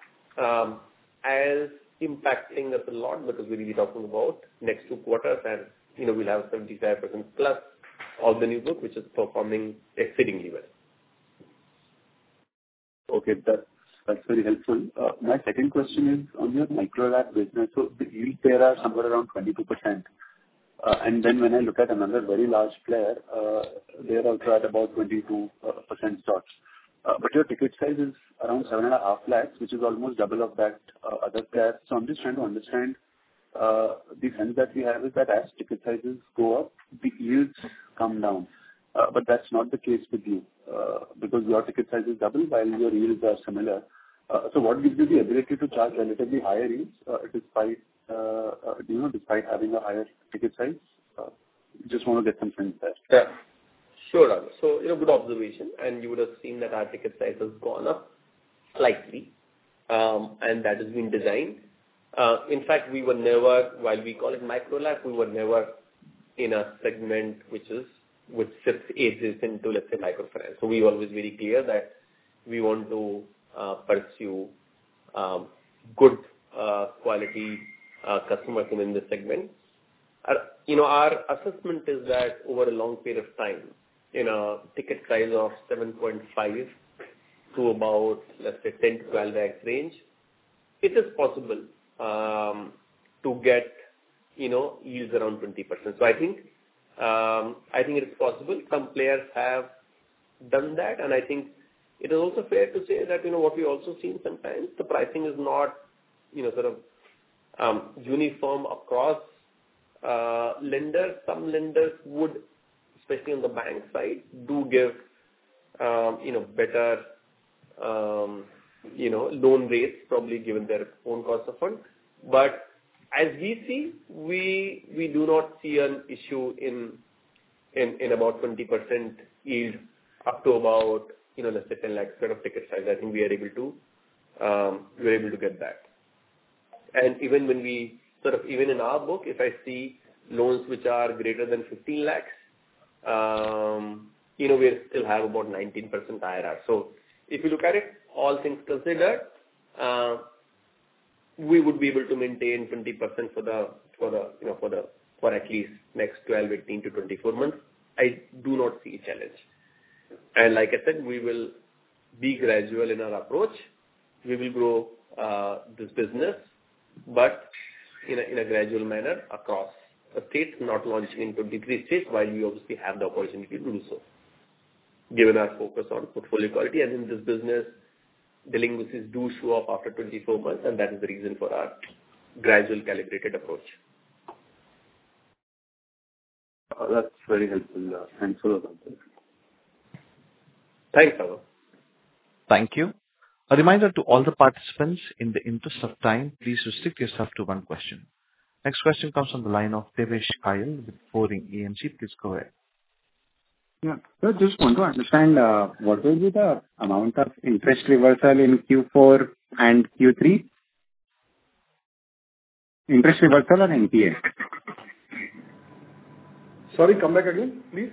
as impacting us a lot because we're really talking about next 2 quarters, and we'll have 75% plus of the new book, which is performing exceedingly well. Okay, that's very helpful. My second question is on your Micro LAP business. So the yields there are somewhere around 22%. And then when I look at another very large player, they're also at about 22% stocks. But your ticket size is around 7.5 lakhs, which is almost double of that other player. So I'm just trying to understand the sense that we have is that as ticket sizes go up, the yields come down. But that's not the case with you because your ticket size is double while your yields are similar. So what gives you the ability to charge relatively higher yields despite having a higher ticket size? Just want to get some sense there. Yeah. Sure. So, good observation. And you would have seen that our ticket size has gone up slightly. And that has been designed. In fact, we were never, while we call it Micro LAP, we were never in a segment which sits into, let's say, microfinance. So we were always very clear that we want to pursue good quality customers in this segment. Our assessment is that over a long period of time, ticket size of 7.5 to about, let's say, 10 to 12 X range, it is possible to get, yields around 20%. So I think it is possible. Some players have done that, and I think it is also fair to say that, what we also seen sometimes, the pricing is not, uniform across lenders. Some lenders would, especially on the bank side, do give, better, loan rates, probably given their own cost of fund. But as we see, we do not see an issue in about 20% yield up to about, let's say 10 lakhs sort of ticket size. I think we are able to get that. And even when we even in our book, if I see loans which are greater than 15 lakhs, we still have about 19% IRR. So if you look at it, all things considered, we would be able to maintain 20% for at least next 12, 18 to 24 months. I do not see a challenge. And like I said, we will be gradual in our approach. We will grow this business, but in a gradual manner across the states, not launching in 23 states, while we obviously have the opportunity to do so, given our focus on portfolio quality. And in this business, delinquencies do show up after 24 months, and that is the reason for our gradual calibrated approach. That's very helpful. Thanks for the answer. Thanks, Sagar. Thank you. A reminder to all the participants, in the interest of time, please restrict yourself to one question. Next question comes from the line of Devesh Kayal with Boring AMC. Please go ahead. Yeah. So just want to understand what will be the amount of interest reversal in Q4 and Q3? Interest reversal or NPA? Sorry, come back again, please.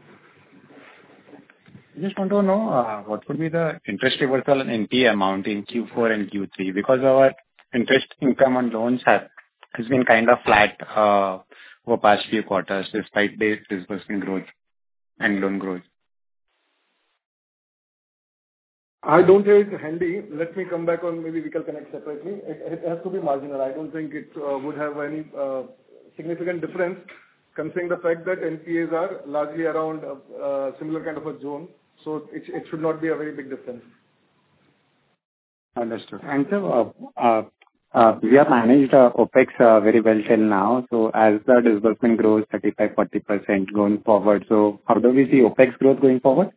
I just want to know what would be the interest reversal and NPA amount in Q4 and Q3, because our interest income on loans has been kind of flat over past few quarters despite the disbursement growth and loan growth. I don't have it handy. Let me come back on, maybe we can connect separately. It has to be marginal. I don't think it would have any significant difference, considering the fact that NPAs are largely around similar kind of a zone, so it should not be a very big difference. Understood. And so, we have managed OpEx very well till now. So as the disbursement grows 35-40% going forward, so how do we see OpEx growth going forward?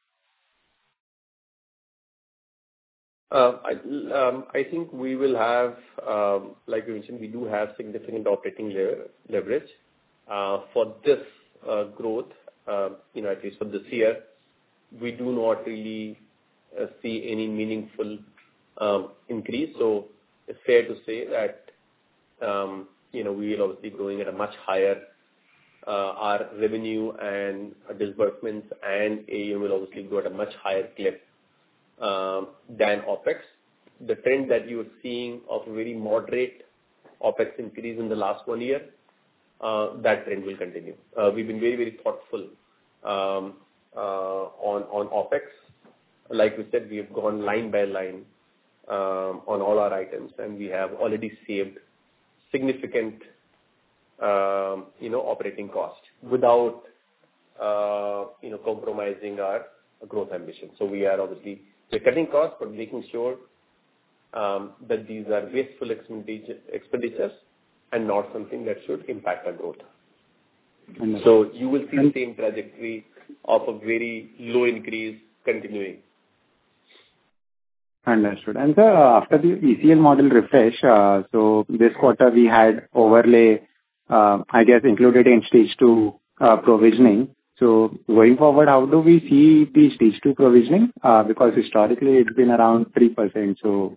I think we will have, like you mentioned, we do have significant operating leverage. For this growth, at least for this year, we do not really see any meaningful increase. So it's fair to say that, we will obviously growing at a much higher, our revenue and disbursements and AUM will obviously grow at a much higher clip than OpEx. The trend that you're seeing of a very moderate OpEx increase in the last 1 year, that trend will continue. We've been very, very thoughtful on OpEx. Like we said, we have gone line by line on all our items, and we have already saved significant, operating cost without, compromising our growth ambition. So we're cutting costs, but making sure that these are wasteful expenditures and not something that should impact our growth. So you will see the same trajectory of a very low increase continuing. Understood. And sir, after the ECL model refresh, so this quarter we had overlay, I guess, included in stage 2 provisioning. So going forward, how do we see the stage 2 provisioning? Because historically it's been around 3%. So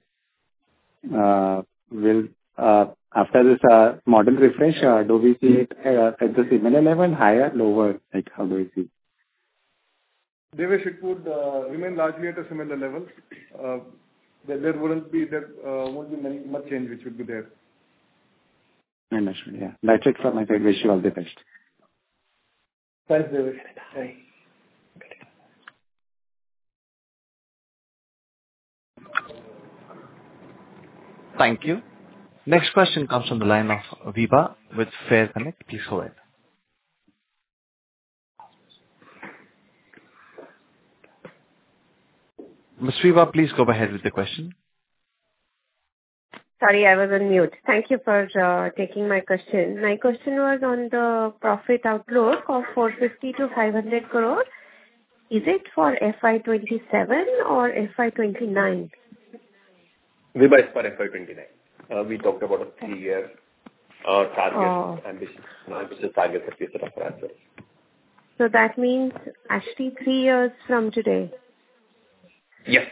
will after this model refresh, do we see it at the similar level, higher, lower? Like how do we see? Devesh, it would remain largely at a similar level. There won't be much change which would be there. Understood. Yeah, that's it from my side. Wish you all the best. Thanks, Devesh. Bye. Thank you. Next question comes from the line of Vibha with Fair Connect. Please go ahead. Ms. Vibha, please go ahead with the question. Sorry, I was on mute. Thank you for taking my question. My question was on the profit outlook of 450 to 500 crore. Is it for FY27 or FY29? Vibha, it's for FY29. We talked about a 3-year target ambition, which is target that we set up for ourselves. So that means actually 3 years from today? Yes.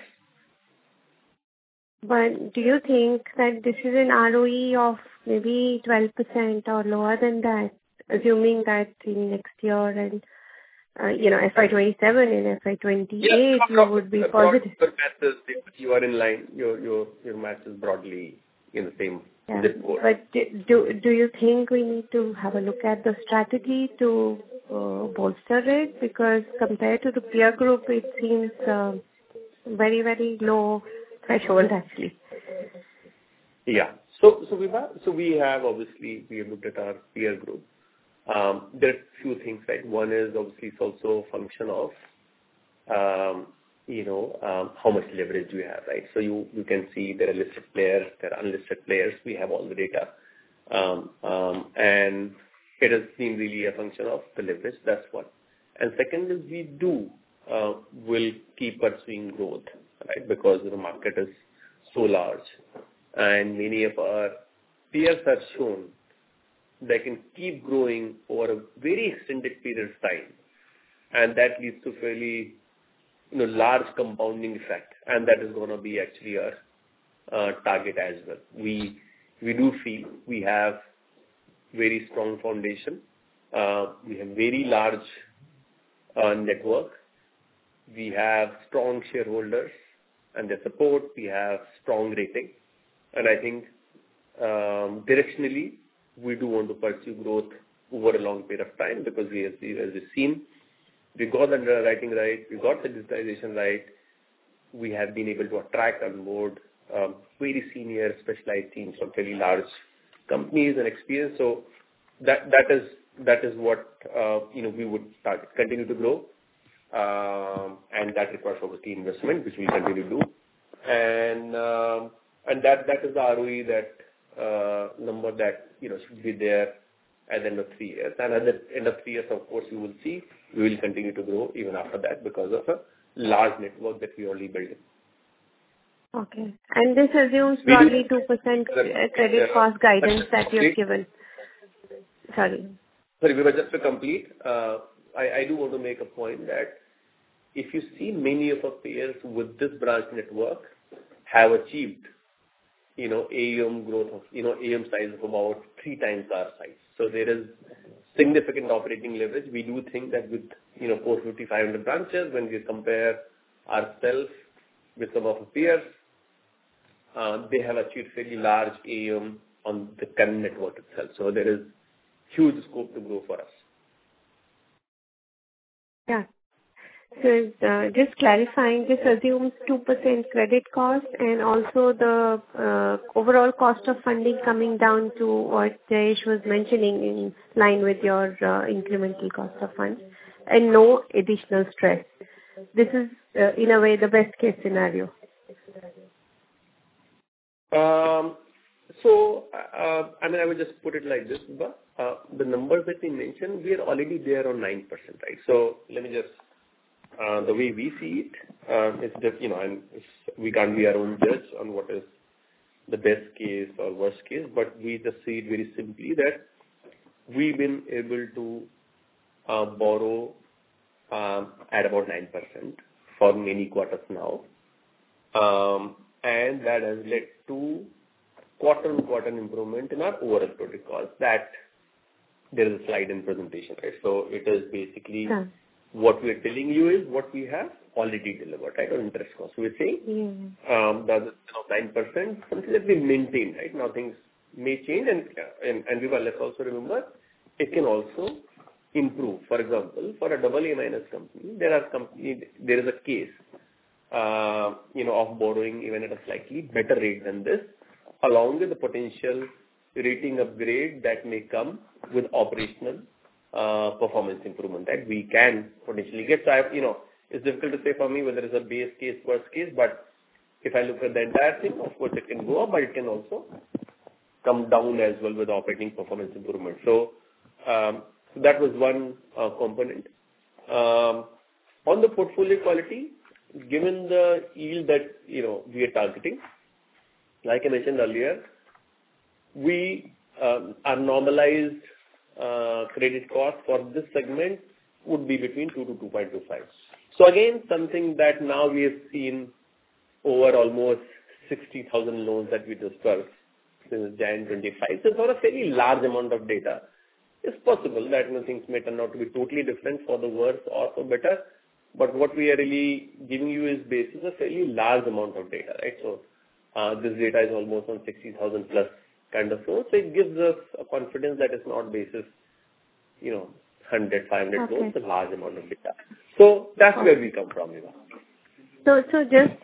But do you think that this is an ROE of maybe 12% or lower than that, assuming that in next year and, FY27 and FY28 you would be positive? You are in line. Your math is broadly in the same zip code. But do you think we need to have a look at the strategy to bolster it? Because compared to the peer group, it seems very, very low threshold actually. Yeah. So Vibha, we have looked at our peer group. There are a few things, right? One is obviously it's also a function of, how much leverage we have, right? So you can see there are listed players, there are unlisted players. We have all the data. And it has been really a function of the leverage. That's one. And second is will keep pursuing growth, right? Because the market is so large and many of our peers have shown they can keep growing over a very extended period of time, and that leads to fairly large compounding effect, and that is going to be actually our target as well. We do feel we have very strong foundation. We have very large network. We have strong shareholders and their support. We have strong rating. And I think directionally, we do want to pursue growth over a long period of time because as we've seen, we got the underwriting right, we got the digitization right, we have been able to attract on board very senior specialized teams from very large companies and experience. So that is what we would continue to grow, and that requires obviously investment, which we continue to do, and that is the ROE that number that should be there at the end of 3 years. And at the end of 3 years, of course, you will see we will continue to grow even after that because of a large network that we already built. Okay. And this assumes broadly 2% credit cost guidance that you have given. Sorry, Vibha, just to complete, I do want to make a point that if you see many of our peers with this branch network have achieved, AUM growth of, AUM size of about 3 times our size. So there is significant operating leverage. We do think that with, 450, 500 branches, when we compare ourselves with some of our peers, they have achieved fairly large AUM on the current network itself. So there is huge scope to grow for us. Yeah. So just clarifying, this assumes 2% credit cost and also the overall cost of funding coming down to what Jayesh was mentioning in line with your incremental cost of funds and no additional stress. This is, in a way, the best case scenario. I would just put it like this, Vibha. The numbers that we mentioned, we are already there on 9%, right? So let me just, the way we see it, is that, and we can't be our own judge on what is the best case or worst case, but we just see it very simply that we've been able to borrow at about 9% for many quarters now. And that has led to quarter-on-quarter improvement in our overall credit cost. That there is a slide in presentation, right? So it is basically what we are telling you is what we have already delivered, right, on interest cost. So we're saying that 9%, something that we maintain, right? Now things may change, and we will let's also remember it can also improve. For example, for a AA minus company, there is a case, of borrowing even at a slightly better rate than this, along with the potential rating upgrade that may come with operational performance improvement that we can potentially get. So it's difficult to say for me whether it's a base case, worst case, but if I look at the entire thing, of course it can go up, but it can also come down as well with operating performance improvement. So that was one component. On the portfolio quality, given the yield that we are targeting, like I mentioned earlier, we our normalized credit cost for this segment would be between 2 to 2.25. So again, something that now we have seen over almost 60,000 loans that we dispersed since January 25. So for a fairly large amount of data, it's possible that things may turn out to be totally different for the worse or for better. But what we are really giving you is basis a fairly large amount of data, right? So this data is almost on 60,000 plus kind of loans. So it gives us a confidence that it's not basis, 100, 500 loans, a large amount of data. So that's where we come from, Vibha. So just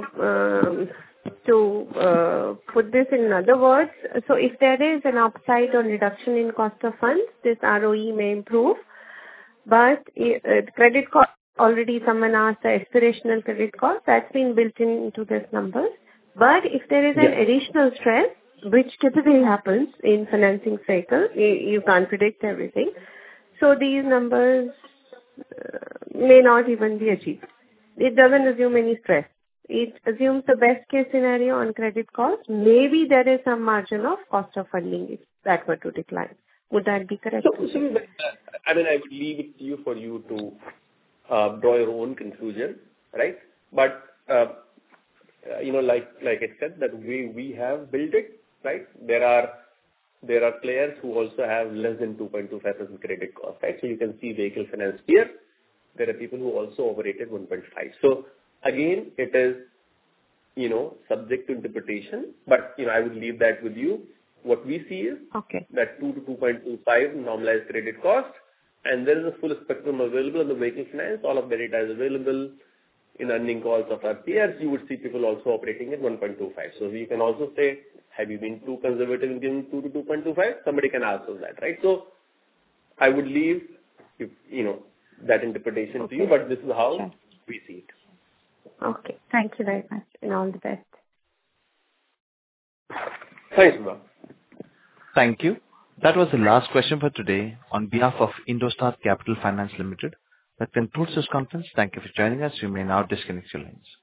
to put this in other words, so if there is an upside on reduction in cost of funds, this ROE may improve, but credit cost, already someone asked the aspirational credit cost, that's been built into this number. But if there is an additional stress, which typically happens in financing cycle, you can't predict everything. So these numbers may not even be achieved. It doesn't assume any stress. It assumes the best case scenario on credit cost. Maybe there is some margin of cost of funding if that were to decline. Would that be correct? So I would leave it to you for you to draw your own conclusion, right? But like I said, that we have built it, right? There are players who also have less than 2.25% credit cost, right? So you can see vehicle finance here. There are people who also operated 1.5. So again, it is, subject to interpretation, but, I would leave that with you. What we see is that 2 to 2.25 normalized credit cost, and there is a full spectrum available on the vehicle finance. All of the data is available. in earning calls of our peers, you would see people also operating at 1.25. So we can also say, have you been too conservative in giving 2 to 2.25? Somebody can ask us that, right? So I would leave, that interpretation to you, but this is how we see it. Okay. Thank you very much, and all the best. Thanks, Vibha. Thank you. That was the last question for today. On behalf of Indostar Capital Finance Limited, that concludes this conference. Thank you for joining us. You may now disconnect your lines.